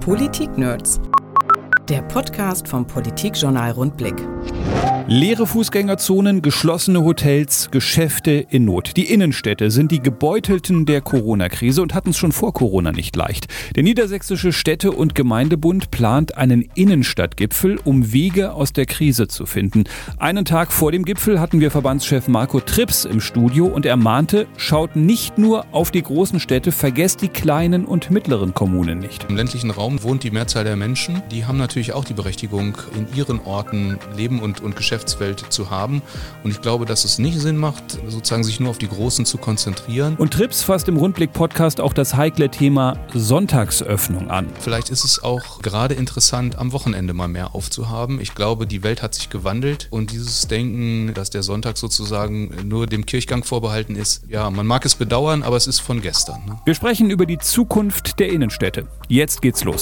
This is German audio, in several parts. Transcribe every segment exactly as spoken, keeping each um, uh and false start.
Politik-Nerds. Der Podcast vom Politikjournal Rundblick. Leere Fußgängerzonen, geschlossene Hotels, Geschäfte in Not. Die Innenstädte sind die Gebeutelten der Corona-Krise und hatten es schon vor Corona nicht leicht. Der Niedersächsische Städte- und Gemeindebund plant einen Innenstadtgipfel, um Wege aus der Krise zu finden. Einen Tag vor dem Gipfel hatten wir Verbandschef Marco Trips im Studio und er mahnte, schaut nicht nur auf die großen Städte, vergesst die kleinen und mittleren Kommunen nicht. Im ländlichen Raum wohnt die Mehrzahl der Menschen. Die haben natürlich auch die Berechtigung, in ihren Orten Leben und, und Geschäftswelt zu haben. Und ich glaube, dass es nicht Sinn macht, sozusagen sich nur auf die Großen zu konzentrieren. Und Trips fasst im Rundblick-Podcast auch das heikle Thema Sonntagsöffnung an. Vielleicht ist es auch gerade interessant, am Wochenende mal mehr aufzuhaben. Ich glaube, die Welt hat sich gewandelt und dieses Denken, dass der Sonntag sozusagen nur dem Kirchgang vorbehalten ist, ja, man mag es bedauern, aber es ist von gestern. Ne? Wir sprechen über die Zukunft der Innenstädte. Jetzt geht's los.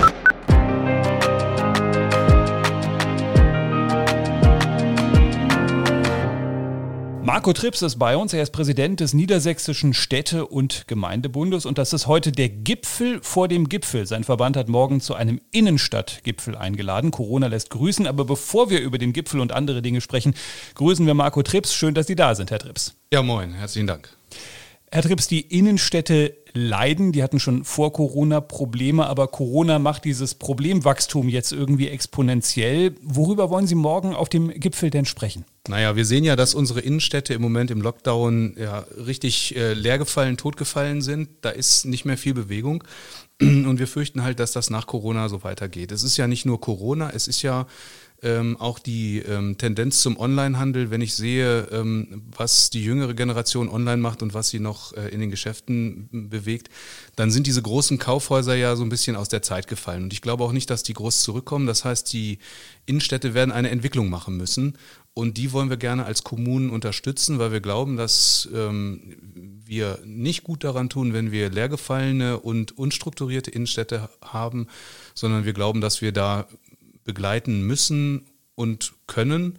Marco Trips ist bei uns, er ist Präsident des Niedersächsischen Städte- und Gemeindebundes und das ist heute der Gipfel vor dem Gipfel. Sein Verband hat morgen zu einem Innenstadtgipfel eingeladen. Corona lässt grüßen, aber bevor wir über den Gipfel und andere Dinge sprechen, grüßen wir Marco Trips. Schön, dass Sie da sind, Herr Trips. Ja, moin, herzlichen Dank. Herr Trips, die Innenstädte leiden, die hatten schon vor Corona Probleme, aber Corona macht dieses Problemwachstum jetzt irgendwie exponentiell. Worüber wollen Sie morgen auf dem Gipfel denn sprechen? Naja, wir sehen ja, dass unsere Innenstädte im Moment im Lockdown ja richtig äh, leergefallen, totgefallen sind. Da ist nicht mehr viel Bewegung und wir fürchten halt, dass das nach Corona so weitergeht. Es ist ja nicht nur Corona, es ist ja Ähm, auch die ähm, Tendenz zum Onlinehandel, wenn ich sehe, ähm, was die jüngere Generation online macht und was sie noch äh, in den Geschäften m- bewegt, dann sind diese großen Kaufhäuser ja so ein bisschen aus der Zeit gefallen. Und ich glaube auch nicht, dass die groß zurückkommen. Das heißt, die Innenstädte werden eine Entwicklung machen müssen. Und die wollen wir gerne als Kommunen unterstützen, weil wir glauben, dass ähm, wir nicht gut daran tun, wenn wir leergefallene und unstrukturierte Innenstädte haben, sondern wir glauben, dass wir da begleiten müssen und können.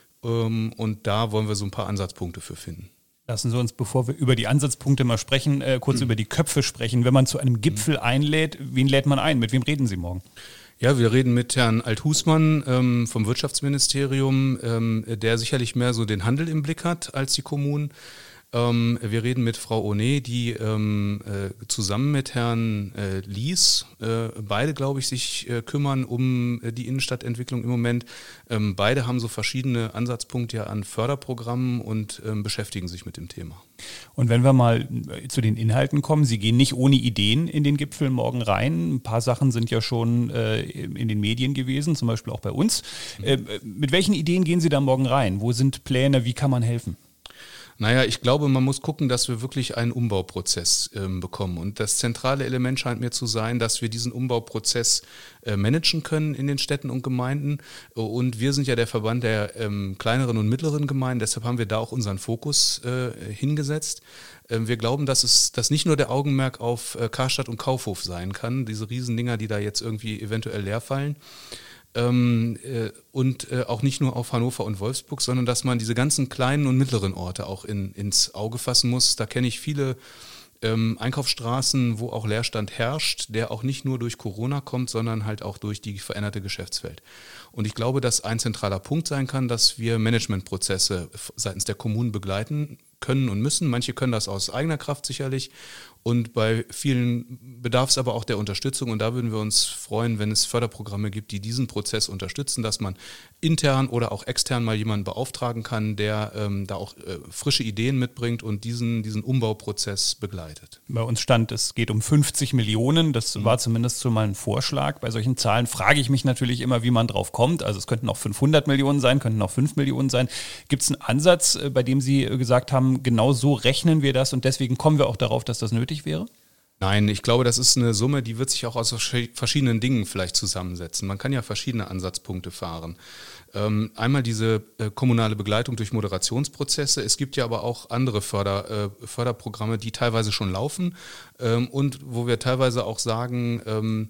Und da wollen wir so ein paar Ansatzpunkte für finden. Lassen Sie uns, bevor wir über die Ansatzpunkte mal sprechen, äh, kurz mhm. über die Köpfe sprechen. Wenn man zu einem Gipfel einlädt, wen lädt man ein? Mit wem reden Sie morgen? Ja, wir reden mit Herrn Althusmann ähm, vom Wirtschaftsministerium, ähm, der sicherlich mehr so den Handel im Blick hat als die Kommunen. Ähm, wir reden mit Frau Ohne, die ähm, äh, zusammen mit Herrn äh, Lies, äh, beide, glaube ich, sich äh, kümmern um äh, die Innenstadtentwicklung im Moment. Ähm, beide haben so verschiedene Ansatzpunkte ja an Förderprogrammen und ähm, beschäftigen sich mit dem Thema. Und wenn wir mal zu den Inhalten kommen, Sie gehen nicht ohne Ideen in den Gipfel morgen rein. Ein paar Sachen sind ja schon äh, in den Medien gewesen, zum Beispiel auch bei uns. Äh, mit welchen Ideen gehen Sie da morgen rein? Wo sind Pläne? Wie kann man helfen? Naja, ich glaube, man muss gucken, dass wir wirklich einen Umbauprozess ähm, bekommen. Und das zentrale Element scheint mir zu sein, dass wir diesen Umbauprozess äh, managen können in den Städten und Gemeinden. Und wir sind ja der Verband der ähm, kleineren und mittleren Gemeinden, deshalb haben wir da auch unseren Fokus äh, hingesetzt. Ähm, wir glauben, dass es dass nicht nur der Augenmerk auf äh, Karstadt und Kaufhof sein kann, diese Riesendinger, die da jetzt irgendwie eventuell leer fallen. Ähm, äh, und äh, auch nicht nur auf Hannover und Wolfsburg, sondern dass man diese ganzen kleinen und mittleren Orte auch in, ins Auge fassen muss. Da kenne ich viele ähm, Einkaufsstraßen, wo auch Leerstand herrscht, der auch nicht nur durch Corona kommt, sondern halt auch durch die veränderte Geschäftswelt. Und ich glaube, dass ein zentraler Punkt sein kann, dass wir Managementprozesse seitens der Kommunen begleiten können und müssen. Manche können das aus eigener Kraft sicherlich. Und bei vielen bedarf es aber auch der Unterstützung. Und da würden wir uns freuen, wenn es Förderprogramme gibt, die diesen Prozess unterstützen, dass man intern oder auch extern mal jemanden beauftragen kann, der ähm, da auch äh, frische Ideen mitbringt und diesen, diesen Umbauprozess begleitet. Bei uns stand, es geht um fünfzig Millionen. Das war zumindest so mal ein Vorschlag. Bei solchen Zahlen frage ich mich natürlich immer, wie man drauf kommt. Also es könnten auch fünfhundert Millionen sein, könnten auch fünf Millionen sein. Gibt es einen Ansatz, bei dem Sie gesagt haben, genau so rechnen wir das und deswegen kommen wir auch darauf, dass das nötig wäre? Nein, ich glaube, das ist eine Summe, die wird sich auch aus verschiedenen Dingen vielleicht zusammensetzen. Man kann ja verschiedene Ansatzpunkte fahren. Ähm, einmal diese äh, kommunale Begleitung durch Moderationsprozesse. Es gibt ja aber auch andere Förder, äh, Förderprogramme, die teilweise schon laufen ähm, und wo wir teilweise auch sagen, ähm,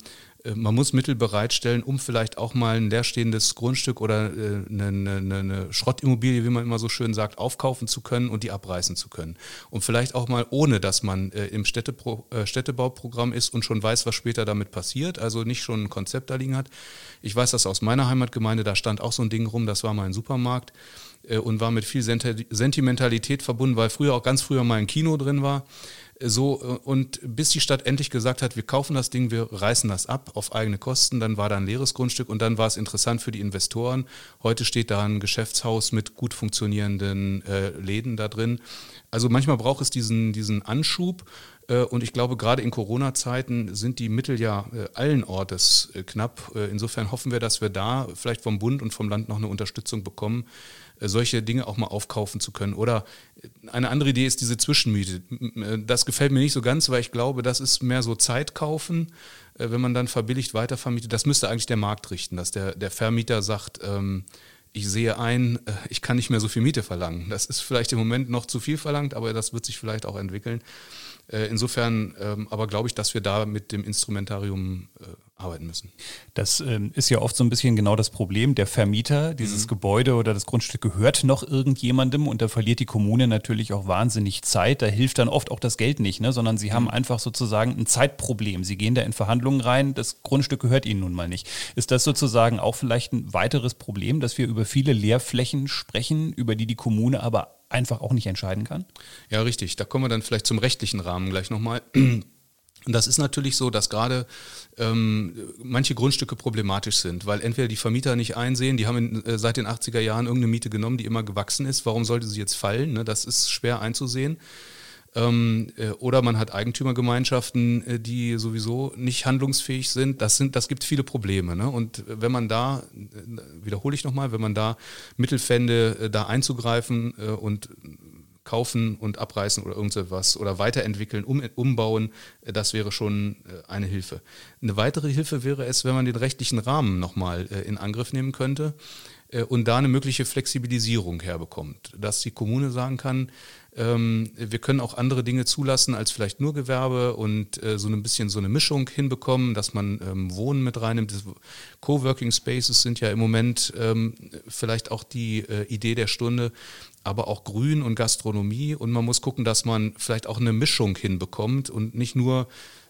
Man muss Mittel bereitstellen, um vielleicht auch mal ein leerstehendes Grundstück oder eine, eine, eine Schrottimmobilie, wie man immer so schön sagt, aufkaufen zu können und die abreißen zu können. Und vielleicht auch mal, ohne dass man im Städtepro- Städtebauprogramm ist und schon weiß, was später damit passiert, also nicht schon ein Konzept da liegen hat. Ich weiß das aus meiner Heimatgemeinde, da stand auch so ein Ding rum, das war mal ein Supermarkt und war mit viel Sentimentalität verbunden, weil früher auch ganz früher mal ein Kino drin war. So, und bis die Stadt endlich gesagt hat, wir kaufen das Ding, wir reißen das ab auf eigene Kosten, dann war da ein leeres Grundstück und dann war es interessant für die Investoren. Heute steht da ein Geschäftshaus mit gut funktionierenden äh, Läden da drin. Also manchmal braucht es diesen, diesen Anschub äh, und ich glaube, gerade in Corona-Zeiten sind die Mittel ja äh, allen Ortes äh, knapp. Äh, insofern hoffen wir, dass wir da vielleicht vom Bund und vom Land noch eine Unterstützung bekommen, solche Dinge auch mal aufkaufen zu können. Oder eine andere Idee ist diese Zwischenmiete. Das gefällt mir nicht so ganz, weil ich glaube, das ist mehr so Zeit kaufen, wenn man dann verbilligt weitervermietet. Das müsste eigentlich der Markt richten, dass der, der Vermieter sagt, ähm, ich sehe ein, ich kann nicht mehr so viel Miete verlangen. Das ist vielleicht im Moment noch zu viel verlangt, aber das wird sich vielleicht auch entwickeln. Insofern ähm, aber glaube ich, dass wir da mit dem Instrumentarium äh, arbeiten müssen. Das ähm, ist ja oft so ein bisschen genau das Problem. Der Vermieter, dieses mhm. Gebäude oder das Grundstück gehört noch irgendjemandem und da verliert die Kommune natürlich auch wahnsinnig Zeit. Da hilft dann oft auch das Geld nicht, ne? Sondern sie mhm. haben einfach sozusagen ein Zeitproblem. Sie gehen da in Verhandlungen rein, das Grundstück gehört ihnen nun mal nicht. Ist das sozusagen auch vielleicht ein weiteres Problem, dass wir über viele Leerflächen sprechen, über die die Kommune aber einfach auch nicht entscheiden kann? Ja, richtig. Da kommen wir dann vielleicht zum rechtlichen Rahmen gleich nochmal. Und das ist natürlich so, dass gerade ähm, manche Grundstücke problematisch sind, weil entweder die Vermieter nicht einsehen, die haben in, äh, seit den achtziger Jahren irgendeine Miete genommen, die immer gewachsen ist. Warum sollte sie jetzt fallen? Ne? Das ist schwer einzusehen. Ähm, äh, oder man hat Eigentümergemeinschaften, äh, die sowieso nicht handlungsfähig sind. Das sind, das gibt viele Probleme. Ne? Und wenn man da, äh, wiederhole ich nochmal, wenn man da Mittel fände, äh, da einzugreifen äh, und kaufen und abreißen oder irgendwas oder weiterentwickeln, um, umbauen, äh, das wäre schon äh, eine Hilfe. Eine weitere Hilfe wäre es, wenn man den rechtlichen Rahmen nochmal äh, in Angriff nehmen könnte äh, und da eine mögliche Flexibilisierung herbekommt, dass die Kommune sagen kann, wir können auch andere Dinge zulassen als vielleicht nur Gewerbe und äh, so ein bisschen so eine Mischung hinbekommen, dass man ähm, Wohnen mit reinnimmt. Coworking Spaces sind ja im Moment ähm, vielleicht auch die äh, Idee der Stunde, aber auch Grün und Gastronomie. Und man muss gucken, dass man vielleicht auch eine Mischung hinbekommt und nicht nur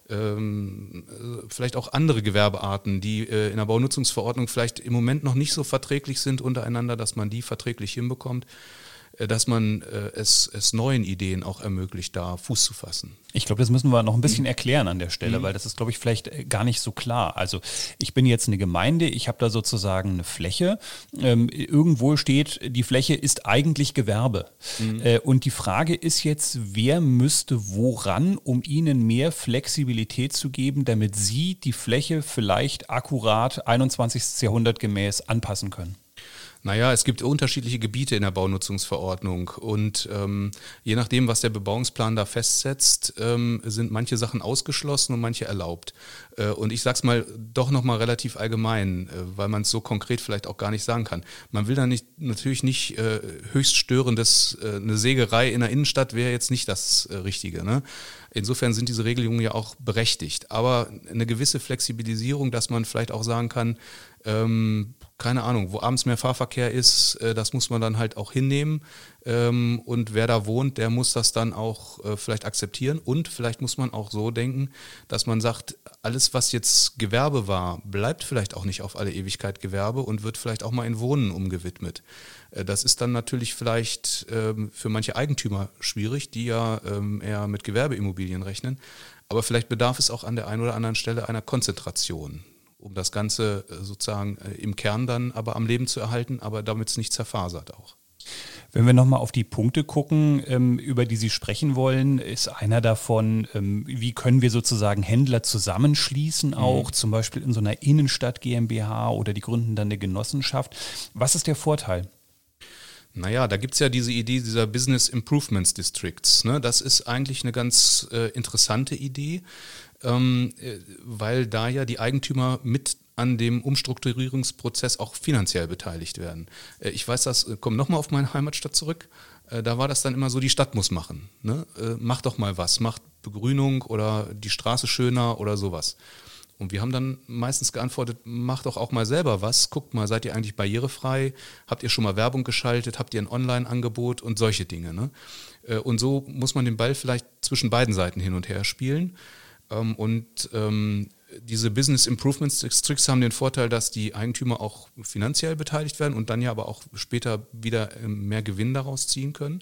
ähm, vielleicht auch andere Gewerbearten, die äh, in der Baunutzungsverordnung vielleicht im Moment noch nicht so verträglich sind untereinander, dass man die verträglich hinbekommt, dass man äh, es, es neuen Ideen auch ermöglicht, da Fuß zu fassen. Ich glaube, das müssen wir noch ein bisschen erklären an der Stelle, mhm. weil das ist, glaube ich, vielleicht gar nicht so klar. Also ich bin jetzt eine Gemeinde, ich habe da sozusagen eine Fläche. Ähm, irgendwo steht, die Fläche ist eigentlich Gewerbe. Mhm. Äh, und die Frage ist jetzt, wer müsste woran, um ihnen mehr Flexibilität zu geben, damit sie die Fläche vielleicht akkurat einundzwanzigsten Jahrhundert gemäß anpassen können? Naja, es gibt unterschiedliche Gebiete in der Baunutzungsverordnung und ähm, je nachdem, was der Bebauungsplan da festsetzt, ähm, sind manche Sachen ausgeschlossen und manche erlaubt. Äh, und ich sage es mal doch nochmal relativ allgemein, äh, weil man es so konkret vielleicht auch gar nicht sagen kann. Man will da nicht, natürlich nicht äh, höchst störendes, äh, eine Sägerei in der Innenstadt wäre jetzt nicht das äh, Richtige, ne? Insofern sind diese Regelungen ja auch berechtigt. Aber eine gewisse Flexibilisierung, dass man vielleicht auch sagen kann, ähm, keine Ahnung, wo abends mehr Fahrverkehr ist, äh, das muss man dann halt auch hinnehmen. Ähm, und wer da wohnt, der muss das dann auch äh, vielleicht akzeptieren. Und vielleicht muss man auch so denken, dass man sagt, alles, was jetzt Gewerbe war, bleibt vielleicht auch nicht auf alle Ewigkeit Gewerbe und wird vielleicht auch mal in Wohnen umgewidmet. Äh, das ist dann natürlich vielleicht ähm, für manche Eigentümer schwierig, die ja ähm, eher mit Gewerbeimmobilien rechnen. Aber vielleicht bedarf es auch an der einen oder anderen Stelle einer Konzentration, um das Ganze sozusagen im Kern dann aber am Leben zu erhalten, aber damit es nicht zerfasert auch. Wenn wir nochmal auf die Punkte gucken, ähm, über die Sie sprechen wollen, ist einer davon, ähm, wie können wir sozusagen Händler zusammenschließen, auch mhm. zum Beispiel in so einer Innenstadt GmbH oder die gründen dann eine Genossenschaft. Was ist der Vorteil? Naja, da gibt es ja diese Idee dieser Business Improvements Districts. Ne? Das ist eigentlich eine ganz äh, interessante Idee, ähm, äh, weil da ja die Eigentümer mit an dem Umstrukturierungsprozess auch finanziell beteiligt werden. Äh, ich weiß das, äh, komme nochmal auf meine Heimatstadt zurück, äh, da war das dann immer so, die Stadt muss machen. Ne? Äh, mach doch mal was, macht Begrünung oder die Straße schöner oder sowas. Und wir haben dann meistens geantwortet, macht doch auch mal selber was, guckt mal, seid ihr eigentlich barrierefrei, habt ihr schon mal Werbung geschaltet, habt ihr ein Online-Angebot und solche Dinge. Ne? Und so muss man den Ball vielleicht zwischen beiden Seiten hin und her spielen. Und diese Business Improvement Tricks haben den Vorteil, dass die Eigentümer auch finanziell beteiligt werden und dann ja aber auch später wieder mehr Gewinn daraus ziehen können.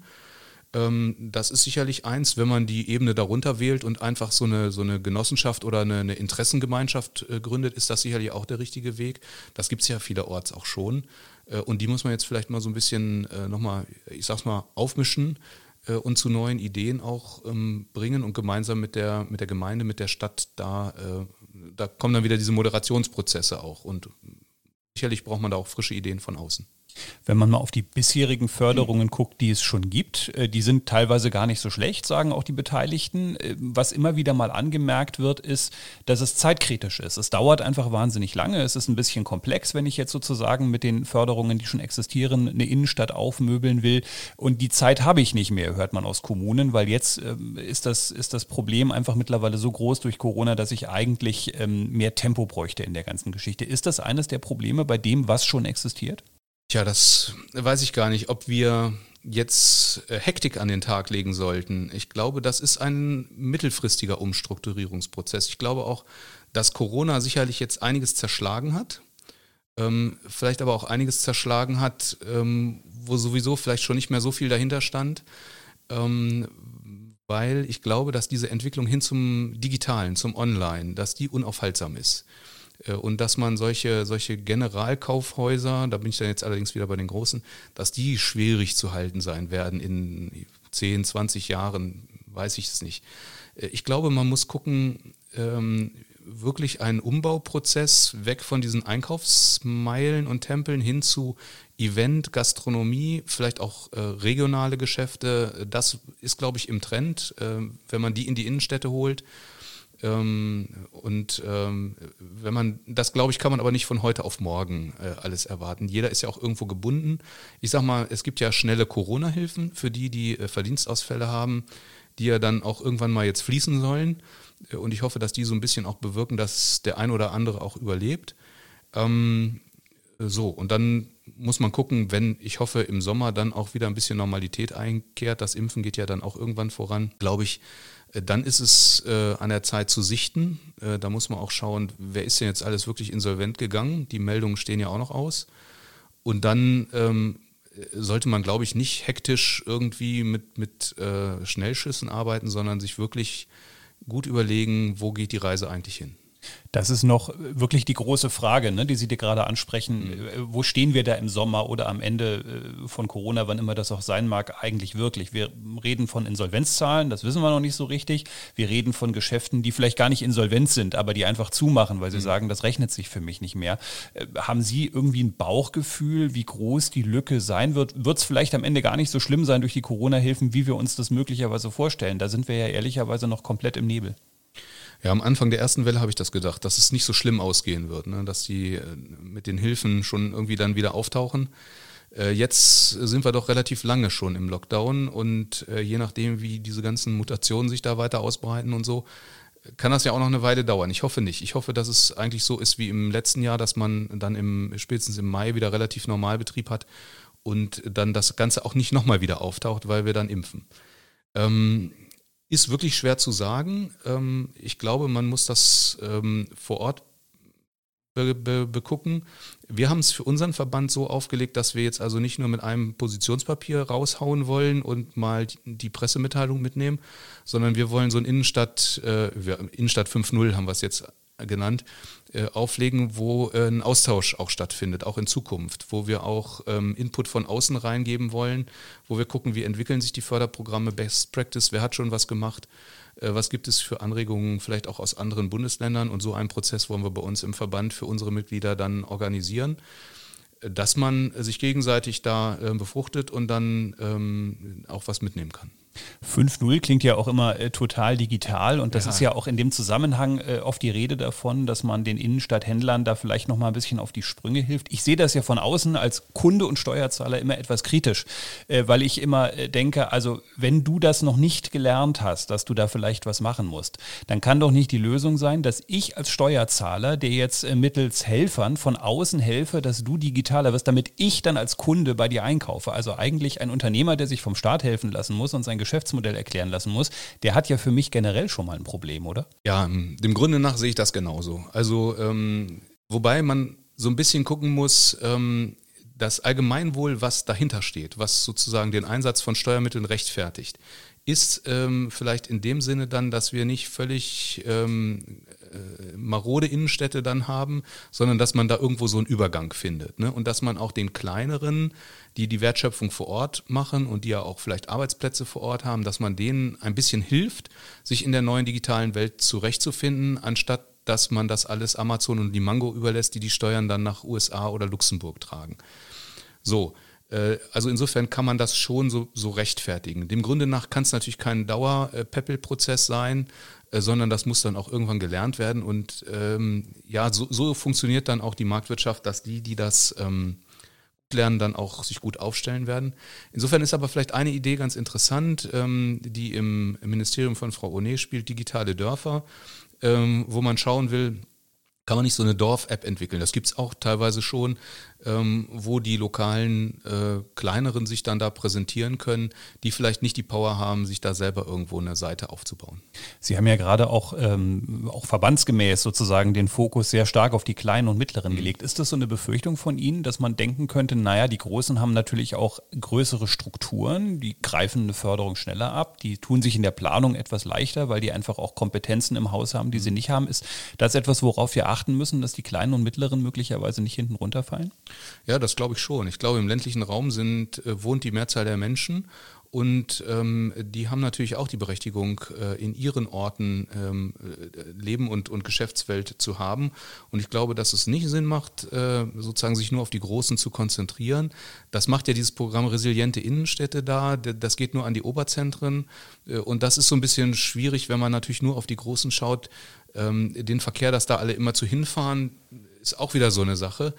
Das ist sicherlich eins, wenn man die Ebene darunter wählt und einfach so eine, so eine Genossenschaft oder eine, eine Interessengemeinschaft gründet, ist das sicherlich auch der richtige Weg. Das gibt es ja vielerorts auch schon. Und die muss man jetzt vielleicht mal so ein bisschen nochmal, ich sag's mal, aufmischen und zu neuen Ideen auch bringen und gemeinsam mit der, mit der Gemeinde, mit der Stadt, da, da kommen dann wieder diese Moderationsprozesse auch. Und sicherlich braucht man da auch frische Ideen von außen. Wenn man mal auf die bisherigen Förderungen guckt, die es schon gibt, die sind teilweise gar nicht so schlecht, sagen auch die Beteiligten. Was immer wieder mal angemerkt wird, ist, dass es zeitkritisch ist. Es dauert einfach wahnsinnig lange. Es ist ein bisschen komplex, wenn ich jetzt sozusagen mit den Förderungen, die schon existieren, eine Innenstadt aufmöbeln will. Und die Zeit habe ich nicht mehr, hört man aus Kommunen, weil jetzt ist das, ist das Problem einfach mittlerweile so groß durch Corona, dass ich eigentlich mehr Tempo bräuchte in der ganzen Geschichte. Ist das eines der Probleme bei dem, was schon existiert? Tja, das weiß ich gar nicht, ob wir jetzt Hektik an den Tag legen sollten. Ich glaube, das ist ein mittelfristiger Umstrukturierungsprozess. Ich glaube auch, dass Corona sicherlich jetzt einiges zerschlagen hat, ähm, vielleicht aber auch einiges zerschlagen hat, ähm, wo sowieso vielleicht schon nicht mehr so viel dahinter stand, ähm, weil ich glaube, dass diese Entwicklung hin zum Digitalen, zum Online, dass die unaufhaltsam ist. Und dass man solche, solche Generalkaufhäuser, da bin ich dann jetzt allerdings wieder bei den Großen, dass die schwierig zu halten sein werden in zehn, zwanzig Jahren, weiß ich es nicht. Ich glaube, man muss gucken, ähm, wirklich einen Umbauprozess weg von diesen Einkaufsmeilen und Tempeln hin zu Event, Gastronomie, vielleicht auch äh, regionale Geschäfte. Das ist, glaube ich, im Trend, äh, wenn man die in die Innenstädte holt. Ähm, und ähm, wenn man, das glaube ich, kann man aber nicht von heute auf morgen äh, alles erwarten. Jeder ist ja auch irgendwo gebunden. Ich sag mal, es gibt ja schnelle Corona-Hilfen für die, die äh, Verdienstausfälle haben, die ja dann auch irgendwann mal jetzt fließen sollen. Äh, und ich hoffe, dass die so ein bisschen auch bewirken, dass der ein oder andere auch überlebt. Ähm, so, und dann muss man gucken, wenn, ich hoffe, im Sommer dann auch wieder ein bisschen Normalität einkehrt. Das Impfen geht ja dann auch irgendwann voran, glaube ich. Dann ist es äh, an der Zeit zu sichten. Äh, da muss man auch schauen, wer ist denn jetzt alles wirklich insolvent gegangen. Die Meldungen stehen ja auch noch aus. Und dann ähm, sollte man, glaube ich, nicht hektisch irgendwie mit, mit äh, Schnellschüssen arbeiten, sondern sich wirklich gut überlegen, wo geht die Reise eigentlich hin. Das ist noch wirklich die große Frage, ne, die Sie dir gerade ansprechen. Mhm. Wo stehen wir da im Sommer oder am Ende von Corona, wann immer das auch sein mag, eigentlich wirklich? Wir reden von Insolvenzzahlen, das wissen wir noch nicht so richtig. Wir reden von Geschäften, die vielleicht gar nicht insolvent sind, aber die einfach zumachen, weil sie mhm. sagen, das rechnet sich für mich nicht mehr. Haben Sie irgendwie ein Bauchgefühl, wie groß die Lücke sein wird? Wird es vielleicht am Ende gar nicht so schlimm sein durch die Corona-Hilfen, wie wir uns das möglicherweise vorstellen? Da sind wir ja ehrlicherweise noch komplett im Nebel. Ja, am Anfang der ersten Welle habe ich das gedacht, dass es nicht so schlimm ausgehen wird, ne? Dass die mit den Hilfen schon irgendwie dann wieder auftauchen. Äh, jetzt sind wir doch relativ lange schon im Lockdown und äh, je nachdem, wie diese ganzen Mutationen sich da weiter ausbreiten und so, kann das ja auch noch eine Weile dauern. Ich hoffe nicht. Ich hoffe, dass es eigentlich so ist wie im letzten Jahr, dass man dann im spätestens im Mai wieder relativ Normalbetrieb hat und dann das Ganze auch nicht nochmal wieder auftaucht, weil wir dann impfen. Ähm, Ist wirklich schwer zu sagen. Ich glaube, man muss das vor Ort be- be- begucken. Wir haben es für unseren Verband so aufgelegt, dass wir jetzt also nicht nur mit einem Positionspapier raushauen wollen und mal die Pressemitteilung mitnehmen, sondern wir wollen so ein Innenstadt, Innenstadt fünf Punkt null haben wir es jetzt genannt, auflegen, wo ein Austausch auch stattfindet, auch in Zukunft, wo wir auch ähm, Input von außen reingeben wollen, wo wir gucken, wie entwickeln sich die Förderprogramme, Best Practice, wer hat schon was gemacht, äh, was gibt es für Anregungen vielleicht auch aus anderen Bundesländern und so einen Prozess wollen wir bei uns im Verband für unsere Mitglieder dann organisieren, dass man sich gegenseitig da äh, befruchtet und dann ähm, auch was mitnehmen kann. fünf null klingt ja auch immer äh, total digital und das Ja. ist ja auch in dem Zusammenhang äh, oft die Rede davon, dass man den Innenstadthändlern da vielleicht noch mal ein bisschen auf die Sprünge hilft. Ich sehe das ja von außen als Kunde und Steuerzahler immer etwas kritisch, äh, weil ich immer äh, denke, also wenn du das noch nicht gelernt hast, dass du da vielleicht was machen musst, dann kann doch nicht die Lösung sein, dass ich als Steuerzahler, der jetzt äh, mittels Helfern von außen helfe, dass du digitaler wirst, damit ich dann als Kunde bei dir einkaufe. Also eigentlich ein Unternehmer, der sich vom Staat helfen lassen muss und sein Geschäftsmodell erklären lassen muss, der hat ja für mich generell schon mal ein Problem, oder? Ja, dem Grunde nach sehe ich das genauso. Also ähm, wobei man so ein bisschen gucken muss, ähm, das Allgemeinwohl, was dahinter steht, was sozusagen den Einsatz von Steuermitteln rechtfertigt, ist ähm, vielleicht in dem Sinne dann, dass wir nicht völlig ähm, äh, marode Innenstädte dann haben, sondern dass man da irgendwo so einen Übergang findet, ne? Und dass man auch den kleineren, die die Wertschöpfung vor Ort machen und die ja auch vielleicht Arbeitsplätze vor Ort haben, dass man denen ein bisschen hilft, sich in der neuen digitalen Welt zurechtzufinden, anstatt dass man das alles Amazon und die Mango überlässt, die die Steuern dann nach U S A oder Luxemburg tragen. So, äh, also insofern kann man das schon so, so rechtfertigen. Dem Grunde nach kann es natürlich kein Dauer-Peppel-Prozess sein, äh, sondern das muss dann auch irgendwann gelernt werden. Und ähm, ja, so, so funktioniert dann auch die Marktwirtschaft, dass die, die das ähm, lernen, dann auch sich gut aufstellen werden. Insofern ist aber vielleicht eine Idee ganz interessant, ähm, die im Ministerium von Frau Onet spielt, digitale Dörfer, ähm, wo man schauen will, kann man nicht so eine Dorf-App entwickeln. Das gibt es auch teilweise schon, ähm, wo die lokalen äh, Kleineren sich dann da präsentieren können, die vielleicht nicht die Power haben, sich da selber irgendwo eine Seite aufzubauen. Sie haben ja gerade auch, ähm, auch verbandsgemäß sozusagen den Fokus sehr stark auf die Kleinen und Mittleren mhm. gelegt. Ist das so eine Befürchtung von Ihnen, dass man denken könnte, naja, die Großen haben natürlich auch größere Strukturen, die greifen eine Förderung schneller ab, die tun sich in der Planung etwas leichter, weil die einfach auch Kompetenzen im Haus haben, die sie nicht haben. Ist das etwas, worauf wir achten müssen, dass die Kleinen und Mittleren möglicherweise nicht hinten runterfallen? Ja, das glaube ich schon. Ich glaube, im ländlichen Raum sind, äh, wohnt die Mehrzahl der Menschen und ähm, die haben natürlich auch die Berechtigung, äh, in ihren Orten ähm, Leben und, und Geschäftswelt zu haben. Und ich glaube, dass es nicht Sinn macht, äh, sozusagen sich nur auf die Großen zu konzentrieren. Das macht ja dieses Programm Resiliente Innenstädte da. Das geht nur an die Oberzentren. Äh, und das ist so ein bisschen schwierig, wenn man natürlich nur auf die Großen schaut. Ähm, den Verkehr, dass da alle immer zu hinfahren, ist auch wieder so eine Sache.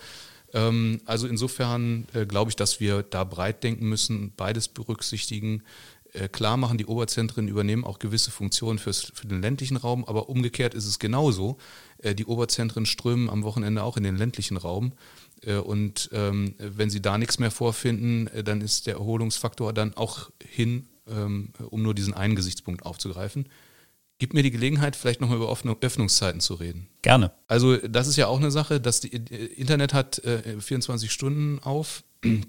Also insofern äh, glaube ich, dass wir da breit denken müssen, beides berücksichtigen. Äh, klar machen, die Oberzentren übernehmen auch gewisse Funktionen fürs, für den ländlichen Raum, aber umgekehrt ist es genauso. Äh, die Oberzentren strömen am Wochenende auch in den ländlichen Raum. Äh, und ähm, wenn sie da nichts mehr vorfinden, äh, dann ist der Erholungsfaktor dann auch hin, ähm, um nur diesen einen Gesichtspunkt aufzugreifen. Gib mir die Gelegenheit, vielleicht nochmal über offene Öffnungszeiten zu reden. Gerne. Also das ist ja auch eine Sache, dass die Internet hat äh, vierundzwanzig Stunden auf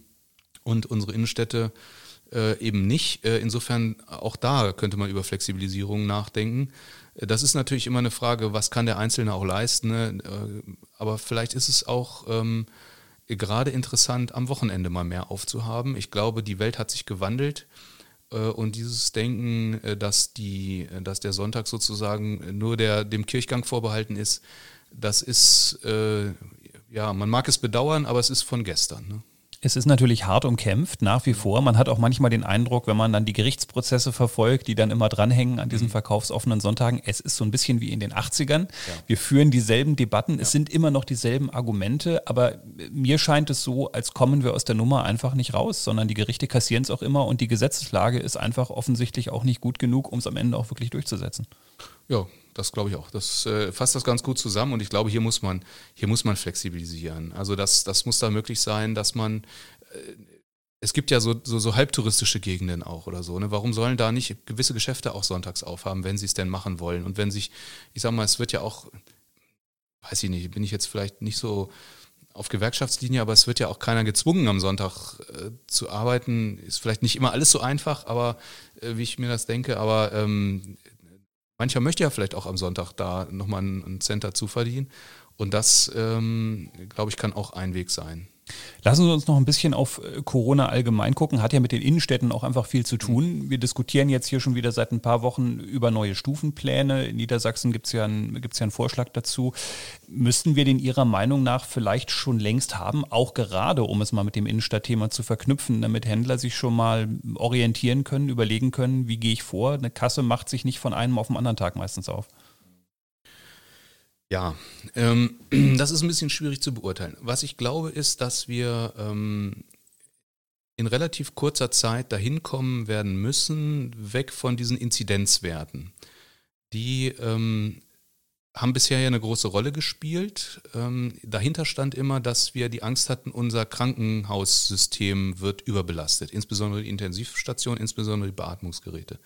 und unsere Innenstädte äh, eben nicht. Äh, insofern auch da könnte man über Flexibilisierung nachdenken. Äh, das ist natürlich immer eine Frage, was kann der Einzelne auch leisten, ne? äh, aber vielleicht ist es auch ähm, gerade interessant, am Wochenende mal mehr aufzuhaben. Ich glaube, die Welt hat sich gewandelt. Und dieses Denken, dass, die, dass der Sonntag sozusagen nur der, dem Kirchgang vorbehalten ist, das ist, äh, ja, man mag es bedauern, aber es ist von gestern, ne? Es ist natürlich hart umkämpft, nach wie vor. Man hat auch manchmal den Eindruck, wenn man dann die Gerichtsprozesse verfolgt, die dann immer dranhängen an diesen verkaufsoffenen Sonntagen, es ist so ein bisschen wie in den achtzigern. Ja. Wir führen dieselben Debatten, ja. Es sind immer noch dieselben Argumente, aber mir scheint es so, als kommen wir aus der Nummer einfach nicht raus, sondern die Gerichte kassieren es auch immer und die Gesetzeslage ist einfach offensichtlich auch nicht gut genug, um es am Ende auch wirklich durchzusetzen. Ja, das glaube ich auch. Das äh, fasst das ganz gut zusammen und ich glaube, hier muss man, hier muss man flexibilisieren. Also das, das muss da möglich sein, dass man, äh, es gibt ja so, so, so halbtouristische Gegenden auch oder so, ne? Warum sollen da nicht gewisse Geschäfte auch sonntags aufhaben, wenn sie es denn machen wollen? Und wenn sich, ich sag mal, es wird ja auch, weiß ich nicht, bin ich jetzt vielleicht nicht so auf Gewerkschaftslinie, aber es wird ja auch keiner gezwungen, am Sonntag äh, zu arbeiten. Ist vielleicht nicht immer alles so einfach, aber äh, wie ich mir das denke, aber ähm, mancher möchte ja vielleicht auch am Sonntag da nochmal einen Cent dazu verdienen. Und das, ähm, glaube ich, kann auch ein Weg sein. Lassen Sie uns noch ein bisschen auf Corona allgemein gucken. Hat ja mit den Innenstädten auch einfach viel zu tun. Wir diskutieren jetzt hier schon wieder seit ein paar Wochen über neue Stufenpläne. In Niedersachsen gibt es ja, ein, gibt's ja einen Vorschlag dazu. Müssten wir den Ihrer Meinung nach vielleicht schon längst haben, auch gerade, um es mal mit dem Innenstadtthema zu verknüpfen, damit Händler sich schon mal orientieren können, überlegen können, wie gehe ich vor? Eine Kasse macht sich nicht von einem auf den anderen Tag meistens auf. Ja, ähm, das ist ein bisschen schwierig zu beurteilen. Was ich glaube, ist, dass wir ähm, in relativ kurzer Zeit dahin kommen werden müssen, weg von diesen Inzidenzwerten. Die ähm, haben bisher ja eine große Rolle gespielt. Ähm, dahinter stand immer, dass wir die Angst hatten, unser Krankenhaussystem wird überbelastet, insbesondere die Intensivstation, insbesondere die Beatmungsgeräte.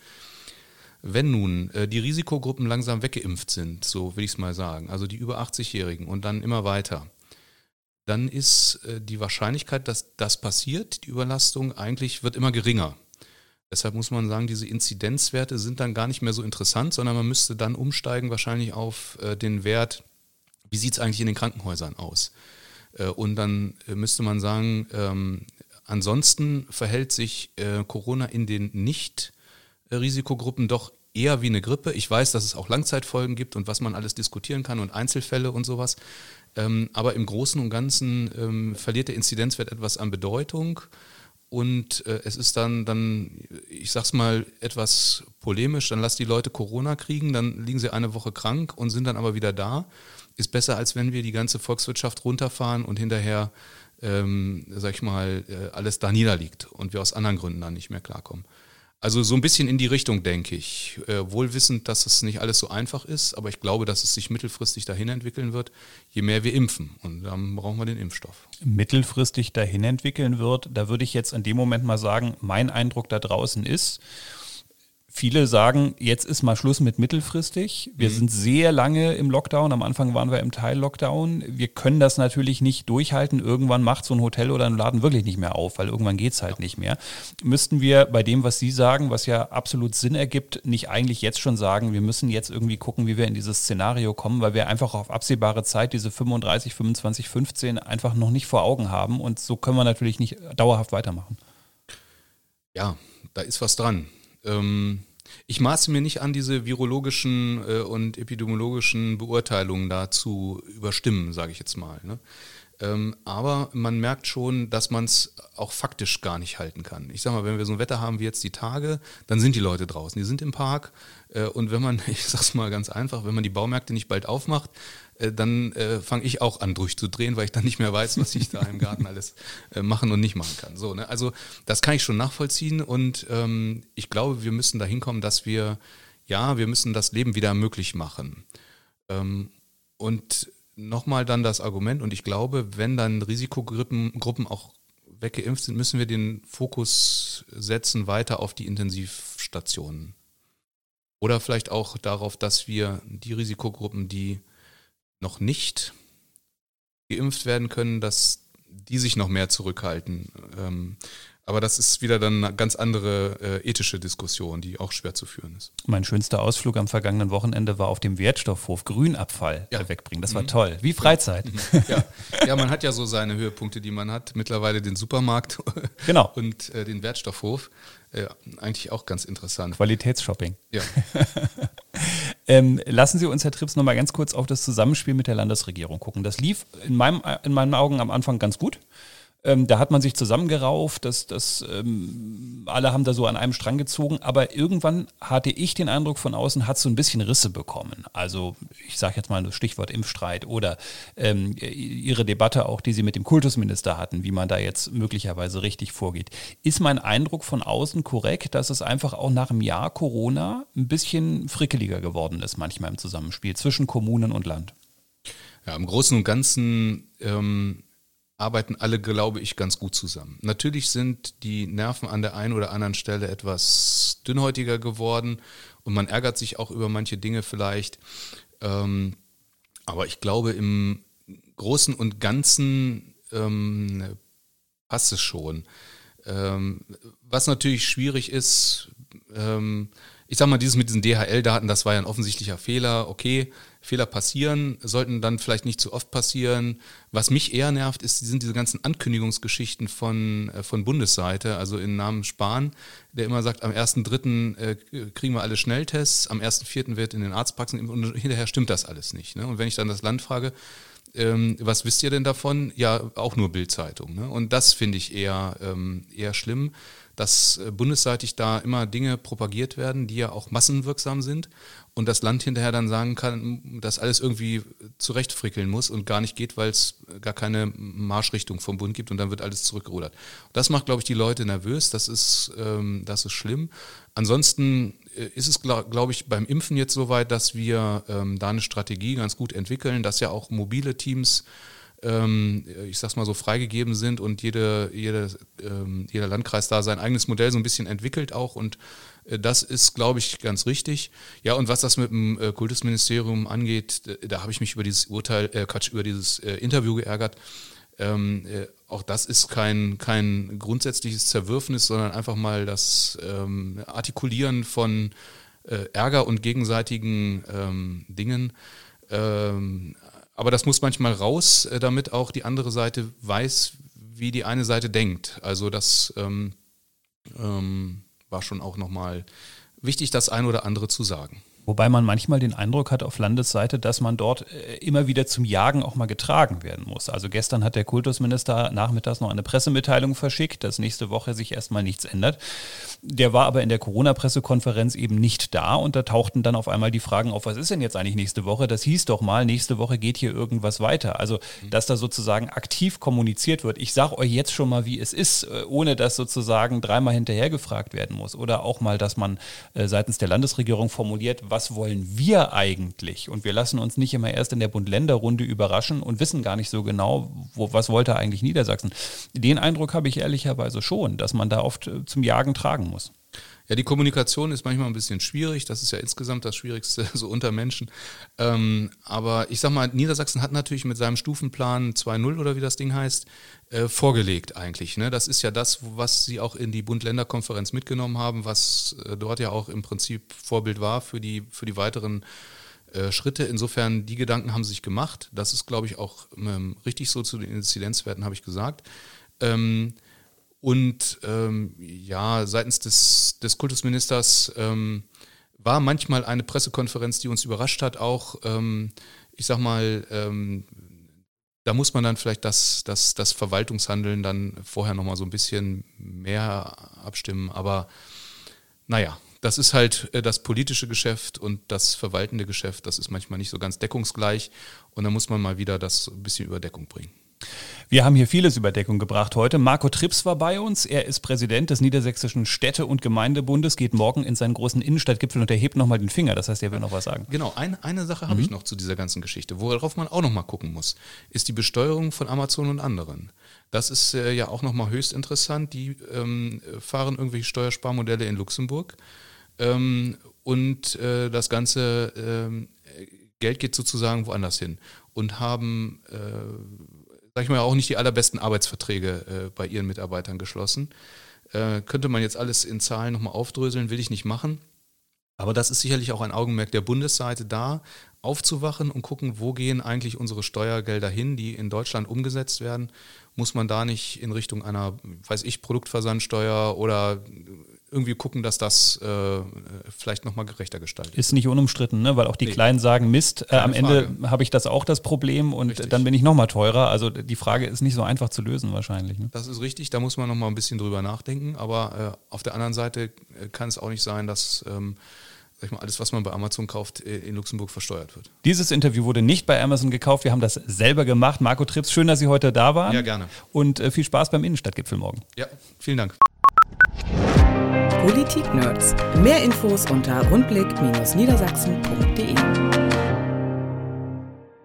Wenn nun äh, die Risikogruppen langsam weggeimpft sind, so will ich es mal sagen, also die über achtzig-Jährigen und dann immer weiter, dann ist äh, die Wahrscheinlichkeit, dass das passiert, die Überlastung, eigentlich wird immer geringer. Deshalb muss man sagen, diese Inzidenzwerte sind dann gar nicht mehr so interessant, sondern man müsste dann umsteigen wahrscheinlich auf äh, den Wert, wie sieht es eigentlich in den Krankenhäusern aus? Äh, und dann äh, müsste man sagen, ähm, ansonsten verhält sich äh, Corona in den nicht Risikogruppen doch eher wie eine Grippe. Ich weiß, dass es auch Langzeitfolgen gibt und was man alles diskutieren kann und Einzelfälle und sowas. Ähm, aber im Großen und Ganzen ähm, verliert der Inzidenzwert etwas an Bedeutung und äh, es ist dann, dann, ich sag's mal etwas polemisch, dann lass die Leute Corona kriegen, dann liegen sie eine Woche krank und sind dann aber wieder da. Ist besser, als wenn wir die ganze Volkswirtschaft runterfahren und hinterher, ähm, sag ich mal, äh, alles da niederliegt und wir aus anderen Gründen dann nicht mehr klarkommen. Also so ein bisschen in die Richtung, denke ich. Äh, wohl wissend, dass es nicht alles so einfach ist, aber ich glaube, dass es sich mittelfristig dahin entwickeln wird, je mehr wir impfen. Und dann brauchen wir den Impfstoff. Mittelfristig dahin entwickeln wird, da würde ich jetzt in dem Moment mal sagen, mein Eindruck da draußen ist, viele sagen, jetzt ist mal Schluss mit mittelfristig. Wir mhm. sind sehr lange im Lockdown. Am Anfang waren wir im Teil-Lockdown. Wir können das natürlich nicht durchhalten. Irgendwann macht so ein Hotel oder ein Laden wirklich nicht mehr auf, weil irgendwann geht es halt ja. nicht mehr. Müssten wir bei dem, was Sie sagen, was ja absolut Sinn ergibt, nicht eigentlich jetzt schon sagen, wir müssen jetzt irgendwie gucken, wie wir in dieses Szenario kommen, weil wir einfach auf absehbare Zeit diese fünfunddreißig, fünfundzwanzig, fünfzehn einfach noch nicht vor Augen haben. Und so können wir natürlich nicht dauerhaft weitermachen. Ja, da ist was dran. Ähm, ich maße mir nicht an, diese virologischen äh, und epidemiologischen Beurteilungen da zu überstimmen, sage ich jetzt mal. Ne? Ähm, aber man merkt schon, dass man es auch faktisch gar nicht halten kann. Ich sag mal, wenn wir so ein Wetter haben wie jetzt die Tage, dann sind die Leute draußen, die sind im Park. Äh, und wenn man, ich sag's mal ganz einfach, wenn man die Baumärkte nicht bald aufmacht, äh, dann äh, fange ich auch an durchzudrehen, weil ich dann nicht mehr weiß, was ich da im Garten alles äh, machen und nicht machen kann. So, ne? Also das kann ich schon nachvollziehen und ähm, ich glaube, wir müssen dahin kommen, dass wir, ja, wir müssen das Leben wieder möglich machen. Ähm, und nochmal dann das Argument, und ich glaube, wenn dann Risikogruppen Gruppen auch weggeimpft sind, müssen wir den Fokus setzen weiter auf die Intensivstationen. Oder vielleicht auch darauf, dass wir die Risikogruppen, die noch nicht geimpft werden können, dass die sich noch mehr zurückhalten. Ähm, aber das ist wieder dann eine ganz andere äh, ethische Diskussion, die auch schwer zu führen ist. Mein schönster Ausflug am vergangenen Wochenende war auf dem Wertstoffhof Grünabfall ja. wegbringen. Das mhm. war toll. Wie Freizeit. Mhm. Ja. ja, man hat ja so seine Höhepunkte, die man hat. Mittlerweile den Supermarkt genau. und äh, den Wertstoffhof. Äh, eigentlich auch ganz interessant. Qualitätsshopping. Ja. ähm, lassen Sie uns, Herr Trips, noch mal ganz kurz auf das Zusammenspiel mit der Landesregierung gucken. Das lief in, meinem, in meinen Augen am Anfang ganz gut. Ähm, da hat man sich zusammengerauft, das, das, ähm, alle haben da so an einem Strang gezogen, aber irgendwann hatte ich den Eindruck, von außen hat so ein bisschen Risse bekommen. Also ich sage jetzt mal das Stichwort Impfstreit oder ähm, Ihre Debatte auch, die Sie mit dem Kultusminister hatten, wie man da jetzt möglicherweise richtig vorgeht. Ist mein Eindruck von außen korrekt, dass es einfach auch nach einem Jahr Corona ein bisschen frickeliger geworden ist, manchmal im Zusammenspiel zwischen Kommunen und Land? Ja, im Großen und Ganzen ähm arbeiten alle, glaube ich, ganz gut zusammen. Natürlich sind die Nerven an der einen oder anderen Stelle etwas dünnhäutiger geworden und man ärgert sich auch über manche Dinge vielleicht. Ähm, aber ich glaube, im Großen und Ganzen ähm, passt es schon. Ähm, was natürlich schwierig ist, ähm, ich sag mal, dieses mit diesen D H L-Daten, das war ja ein offensichtlicher Fehler, okay. Fehler passieren, sollten dann vielleicht nicht zu oft passieren. Was mich eher nervt, ist, sind diese ganzen Ankündigungsgeschichten von, äh, von Bundesseite, also in Namen Spahn, der immer sagt, am ersten dritten äh, kriegen wir alle Schnelltests, am ersten vierten wird in den Arztpraxen und hinterher stimmt das alles nicht. Ne? Und wenn ich dann das Land frage, ähm, was wisst ihr denn davon? Ja, auch nur Bild-Zeitung. Ne? Und das finde ich eher, ähm, eher schlimm, dass äh, bundesseitig da immer Dinge propagiert werden, die ja auch massenwirksam sind und das Land hinterher dann sagen kann, dass alles irgendwie zurechtfrickeln muss und gar nicht geht, weil es gar keine Marschrichtung vom Bund gibt und dann wird alles zurückgerudert. Das macht, glaube ich, die Leute nervös, das ist, ähm, das ist schlimm. Ansonsten ist es, glaube glaub ich, beim Impfen jetzt soweit, dass wir ähm, da eine Strategie ganz gut entwickeln, dass ja auch mobile Teams, ähm, ich sag's mal so, freigegeben sind und jede, jede, ähm, jeder Landkreis da sein eigenes Modell so ein bisschen entwickelt auch und äh, das ist, glaube ich, ganz richtig. Ja, und was das mit dem äh, Kultusministerium angeht, da, da habe ich mich über dieses Urteil, äh, Quatsch, über dieses äh, Interview geärgert. Ähm, äh, auch das ist kein, kein grundsätzliches Zerwürfnis, sondern einfach mal das ähm, Artikulieren von äh, Ärger und gegenseitigen ähm, Dingen. Ähm, aber das muss manchmal raus, äh, damit auch die andere Seite weiß, wie die eine Seite denkt. Also das ähm, ähm, war schon auch nochmal wichtig, das ein oder andere zu sagen. Wobei man manchmal den Eindruck hat auf Landesseite, dass man dort immer wieder zum Jagen auch mal getragen werden muss. Also gestern hat der Kultusminister nachmittags noch eine Pressemitteilung verschickt, dass nächste Woche sich erstmal nichts ändert. Der war aber in der Corona-Pressekonferenz eben nicht da und da tauchten dann auf einmal die Fragen auf, was ist denn jetzt eigentlich nächste Woche? Das hieß doch mal, nächste Woche geht hier irgendwas weiter. Also, dass da sozusagen aktiv kommuniziert wird. Ich sage euch jetzt schon mal, wie es ist, ohne dass sozusagen dreimal hinterher gefragt werden muss. Oder auch mal, dass man äh, seitens der Landesregierung formuliert, was Was wollen wir eigentlich? Und wir lassen uns nicht immer erst in der Bund-Länder-Runde überraschen und wissen gar nicht so genau, wo, was wollte eigentlich Niedersachsen. Den Eindruck habe ich ehrlicherweise schon, dass man da oft zum Jagen tragen muss. Ja, die Kommunikation ist manchmal ein bisschen schwierig. Das ist ja insgesamt das Schwierigste so unter Menschen. Ähm, aber ich sag mal, Niedersachsen hat natürlich mit seinem Stufenplan zwei Punkt null oder wie das Ding heißt, äh, vorgelegt eigentlich. Ne? Das ist ja das, was sie auch in die Bund-Länder-Konferenz mitgenommen haben, was äh, dort ja auch im Prinzip Vorbild war für die, für die weiteren äh, Schritte. Insofern, die Gedanken haben sie sich gemacht. Das ist, glaube ich, auch ähm, richtig so zu den Inzidenzwerten, habe ich gesagt. Ähm, Und ähm, ja, seitens des, des Kultusministers ähm, war manchmal eine Pressekonferenz, die uns überrascht hat, auch, ähm, ich sag mal, ähm, da muss man dann vielleicht das, das, das Verwaltungshandeln dann vorher nochmal so ein bisschen mehr abstimmen. Aber naja, das ist halt äh, das politische Geschäft und das verwaltende Geschäft, das ist manchmal nicht so ganz deckungsgleich und da muss man mal wieder das ein bisschen über Deckung bringen. Wir haben hier vieles über Deckung gebracht heute. Marco Trips war bei uns. Er ist Präsident des Niedersächsischen Städte- und Gemeindebundes, geht morgen in seinen großen Innenstadtgipfel und er hebt nochmal den Finger. Das heißt, er will noch was sagen. Genau, ein, eine Sache habe mhm. ich noch zu dieser ganzen Geschichte, worauf man auch nochmal gucken muss, ist die Besteuerung von Amazon und anderen. Das ist äh, ja auch nochmal höchst interessant. Die ähm, fahren irgendwelche Steuersparmodelle in Luxemburg ähm, und äh, das ganze äh, Geld geht sozusagen woanders hin und haben äh, sag ich mal, auch nicht die allerbesten Arbeitsverträge äh, bei ihren Mitarbeitern geschlossen. Äh, könnte man jetzt alles in Zahlen nochmal aufdröseln, will ich nicht machen. Aber das ist sicherlich auch ein Augenmerk der Bundesseite, da aufzuwachen und gucken, wo gehen eigentlich unsere Steuergelder hin, die in Deutschland umgesetzt werden. Muss man da nicht in Richtung einer, weiß ich, Produktversandsteuer oder irgendwie gucken, dass das äh, vielleicht nochmal gerechter gestaltet ist. nicht unumstritten, ne? Weil auch die nee. Kleinen sagen, Mist, äh, am Ende habe ich das auch das Problem und richtig. Dann bin ich nochmal teurer. Also die Frage ist nicht so einfach zu lösen wahrscheinlich. Ne? Das ist richtig, da muss man nochmal ein bisschen drüber nachdenken. Aber äh, auf der anderen Seite kann es auch nicht sein, dass ähm, sag ich mal, alles, was man bei Amazon kauft, in Luxemburg versteuert wird. Dieses Interview wurde nicht bei Amazon gekauft, wir haben das selber gemacht. Marco Trips, schön, dass Sie heute da waren. Ja, gerne. Und äh, viel Spaß beim Innenstadtgipfel morgen. Ja, vielen Dank. Politik-Nerds. Mehr Infos unter rundblick Bindestrich niedersachsen punkt de.